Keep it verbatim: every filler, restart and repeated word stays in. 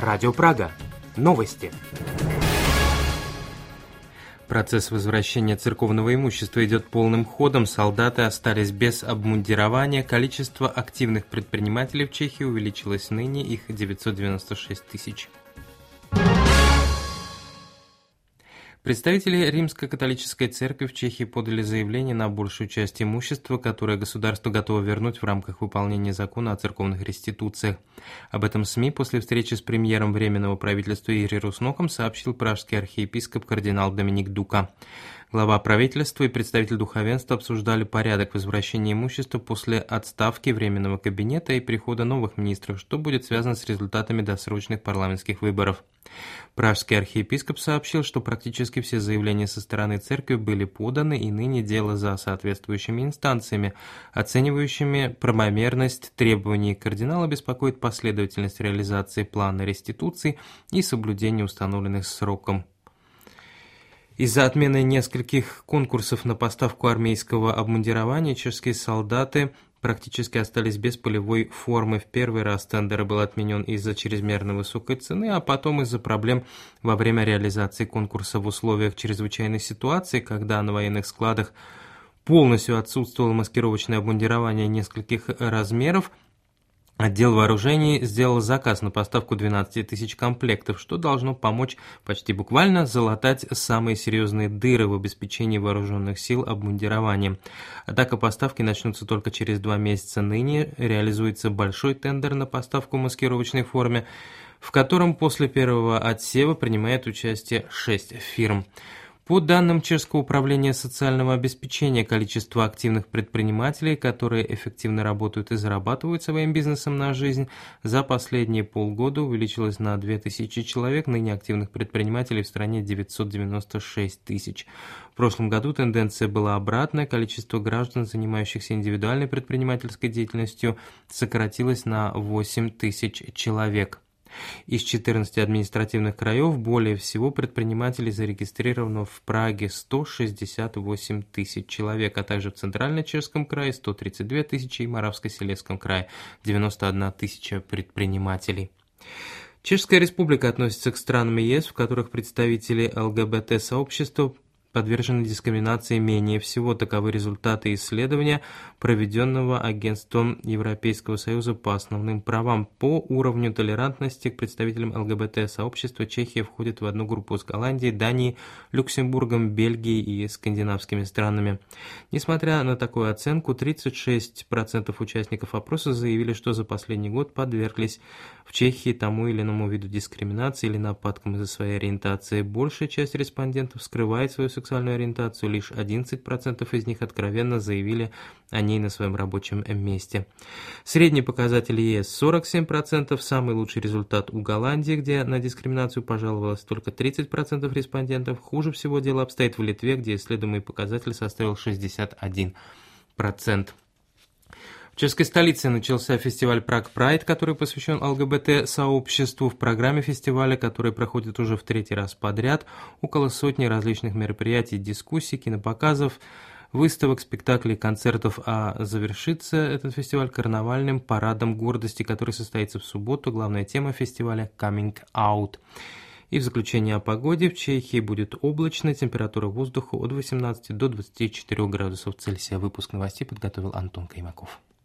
Радио Прага. Новости. Процесс возвращения церковного имущества идет полным ходом. Солдаты остались без обмундирования. Количество активных предпринимателей в Чехии увеличилось ныне, их девятьсот девяносто шесть тысяч. Представители Римско-католической церкви в Чехии подали заявление на большую часть имущества, которое государство готово вернуть в рамках выполнения закона о церковных реституциях. Об этом СМИ после встречи с премьером Временного правительства Ири Русноком сообщил пражский архиепископ кардинал Доминик Дука. Глава правительства и представитель духовенства обсуждали порядок возвращения имущества после отставки Временного кабинета и прихода новых министров, что будет связано с результатами досрочных парламентских выборов. Пражский архиепископ сообщил, что практически все заявления со стороны церкви были поданы, и ныне дело за соответствующими инстанциями, оценивающими правомерность требований кардинала, беспокоит последовательность реализации плана реституции и соблюдение установленных сроком. Из-за отмены нескольких конкурсов на поставку армейского обмундирования чешские солдаты практически остались без полевой формы. В первый раз тендер был отменен из-за чрезмерно высокой цены, а потом из-за проблем во время реализации конкурса в условиях чрезвычайной ситуации, когда на военных складах полностью отсутствовало маскировочное обмундирование нескольких размеров. Отдел вооружений сделал заказ на поставку двенадцати тысяч комплектов, что должно помочь почти буквально залатать самые серьезные дыры в обеспечении вооруженных сил обмундированием. Однако поставки начнутся только через два месяца. Ныне реализуется большой тендер на поставку в маскировочной форме, в котором после первого отсева принимает участие шесть фирм. По данным Чешского управления социального обеспечения, количество активных предпринимателей, которые эффективно работают и зарабатывают своим бизнесом на жизнь, за последние полгода увеличилось на две тысячи человек, ныне активных предпринимателей в стране девятьсот девяносто шесть тысяч. В прошлом году тенденция была обратная, количество граждан, занимающихся индивидуальной предпринимательской деятельностью, сократилось на восемь тысяч человек. Из четырнадцати административных краев более всего предпринимателей зарегистрировано в Праге сто шестьдесят восемь тысяч человек, а также в Центрально-Чешском крае сто тридцать две тысячи и Моравско-Силезском крае девяносто одна тысяча предпринимателей. Чешская республика относится к странам ЕС, в которых представители ЛГБТ-сообщества подвержены дискриминации менее всего. Таковы результаты исследования, проведенного Агентством Европейского Союза по основным правам. По уровню толерантности к представителям ЛГБТ-сообщества Чехия входит в одну группу с Голландией, Данией, Люксембургом, Бельгией и скандинавскими странами. Несмотря на такую оценку, тридцать шесть процентов участников опроса заявили, что за последний год подверглись в Чехии тому или иному виду дискриминации или нападкам из-за своей ориентации. Большая часть респондентов скрывает свою сексуальную ориентацию, лишь одиннадцать процентов из них откровенно заявили о ней на своем рабочем месте. Средний показатель ЕС сорок семь процентов, самый лучший результат у Голландии, где на дискриминацию пожаловалось только тридцать процентов респондентов. Хуже всего дело обстоит в Литве, где исследуемый показатель составил шестьдесят один процент. В чешской столице начался фестиваль Prague Pride, который посвящен ЛГБТ-сообществу. В программе фестиваля, который проходит уже в третий раз подряд, около сотни различных мероприятий, дискуссий, кинопоказов, выставок, спектаклей, концертов, а завершится этот фестиваль карнавальным парадом гордости, который состоится в субботу. Главная тема фестиваля – Coming Out. И в заключение о погоде: в Чехии будет облачно, температура воздуха от восемнадцати до двадцати четырёх градусов Цельсия. Выпуск новостей подготовил Антон Каймаков.